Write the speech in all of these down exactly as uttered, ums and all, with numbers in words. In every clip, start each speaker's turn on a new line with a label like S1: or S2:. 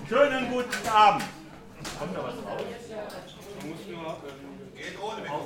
S1: Schönen guten Abend.
S2: Kommt da was raus? Man muss nur. Geht ohne Mikrofon.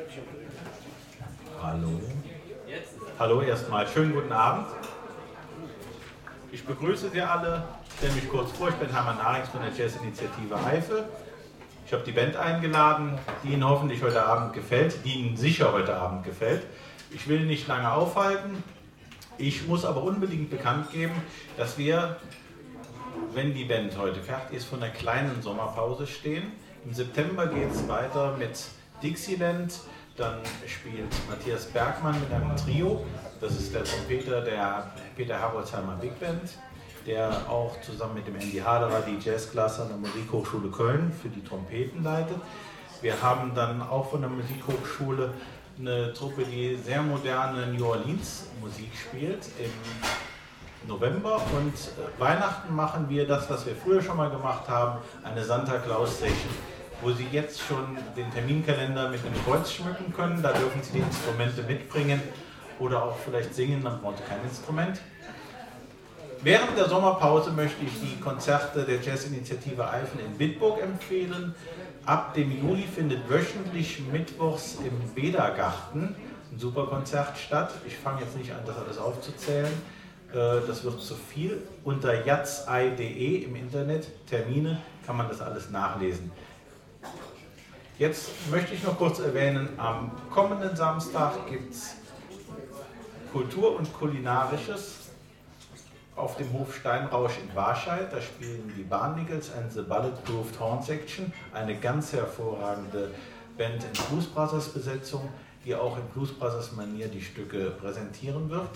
S1: Hallo. Hallo erstmal. Schönen guten Abend. Ich begrüße Sie alle. Ich stelle mich kurz vor. Ich bin Hermann Narings von der Jazzinitiative Eifel. Ich habe die Band eingeladen, die Ihnen hoffentlich heute Abend gefällt, die Ihnen sicher heute Abend gefällt. Ich will nicht lange aufhalten. Ich muss aber unbedingt bekannt geben, dass wir, wenn die Band heute fertig ist, von einer kleinen Sommerpause stehen. Im September geht es weiter mit Dixieland. Dann spielt Matthias Bergmann mit einem Trio. Das ist der Trompeter der Peter Herbolzheimer Big Band, der auch zusammen mit dem Andy Haderer die Jazzklasse an der Musikhochschule Köln für die Trompeten leitet. Wir haben dann auch von der Musikhochschule eine Truppe, die sehr moderne New Orleans Musik spielt im November, und Weihnachten machen wir das, was wir früher schon mal gemacht haben, eine Santa Claus Session, wo Sie jetzt schon den Terminkalender mit dem Kreuz schmücken können. Da dürfen Sie die Instrumente mitbringen oder auch vielleicht singen, dann brauchen Sie kein Instrument. Während der Sommerpause möchte ich die Konzerte der Jazzinitiative Eifel in Bitburg empfehlen. Ab dem Juli findet wöchentlich mittwochs im Beda-Garten ein super Konzert statt. Ich fange jetzt nicht an, das alles aufzuzählen. Das wird zu viel. Unter jazzei punkt de im Internet, Termine, kann man das alles nachlesen. Jetzt möchte ich noch kurz erwähnen, am kommenden Samstag gibt es Kultur und Kulinarisches auf dem Hof Steinrausch in Warscheid. Da spielen die Barnagles and the Bulletproofed Horn Section, eine ganz hervorragende Band in Blues Brothers Besetzung, die auch in Blues Brothers Manier die Stücke präsentieren wird.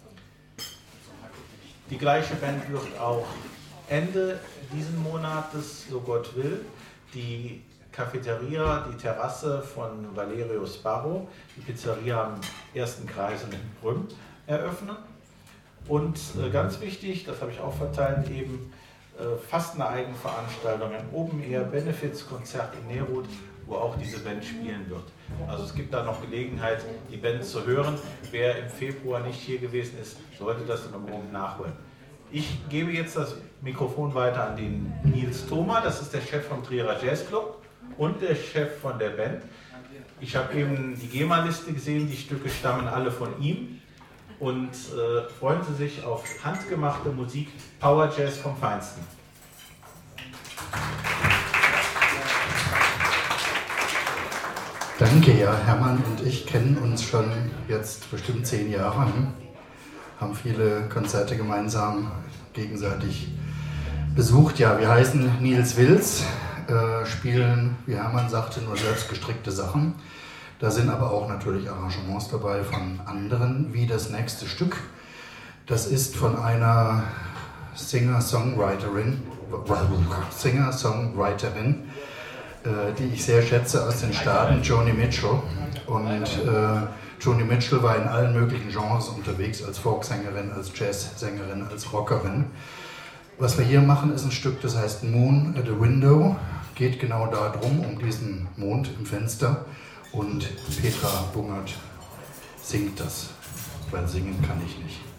S1: Die gleiche Band wird auch Ende diesen Monates, so Gott will, die Cafeteria, die Terrasse von Valerio Sparro, die Pizzeria am ersten Kreis in Brünn, eröffnen. Und äh, ganz wichtig, das habe ich auch verteilt, eben äh, fast eine Eigenveranstaltung, ein Open-Air-Benefits-Konzert in Nerud, wo auch diese Band spielen wird. Also es gibt da noch Gelegenheit, die Band zu hören. Wer im Februar nicht hier gewesen ist, sollte das dann unbedingt nachholen. Ich gebe jetzt das Mikrofon weiter an den Nils Thoma, das ist der Chef vom Trierer Jazz Club und der Chef von der Band. Ich habe eben die G E M A-Liste gesehen, die Stücke stammen alle von ihm. Und äh, freuen Sie sich auf handgemachte Musik, Power Jazz vom Feinsten.
S3: Danke, ja. Hermann und ich kennen uns schon jetzt bestimmt zehn Jahre, hm? Haben viele Konzerte gemeinsam gegenseitig besucht. Ja, wir heißen Nils Wills, äh, spielen, wie Hermann sagte, nur selbst gestrickte Sachen. Da sind aber auch natürlich Arrangements dabei von anderen, wie das nächste Stück. Das ist von einer Singer-Songwriterin, Singer-Songwriterin, äh, die ich sehr schätze, aus den Staaten, Joni Mitchell. Und äh, Joni Mitchell war in allen möglichen Genres unterwegs, als Folksängerin, als Jazzsängerin, als Rockerin. Was wir hier machen, ist ein Stück, das heißt Moon at a Window. Geht genau darum, um diesen Mond im Fenster. Und Petra Bungert singt das, weil singen kann ich nicht.